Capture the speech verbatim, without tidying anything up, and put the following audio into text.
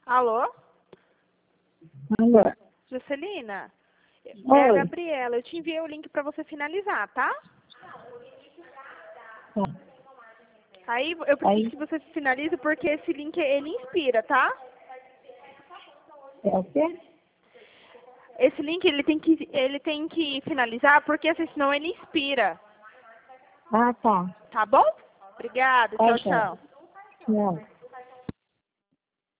Alô? Alô? Juscelina? É Oi. a Gabriela. Eu te enviei o link para você finalizar, tá? Tá. Aí eu preciso Aí, que você finalize porque esse link, ele inspira, tá? é o quê? Esse link, ele tem que, ele tem que finalizar porque assim, senão ele inspira. Ah, tá. Tá bom? Obrigada. Tá, Tchau, tá. tchau. Não.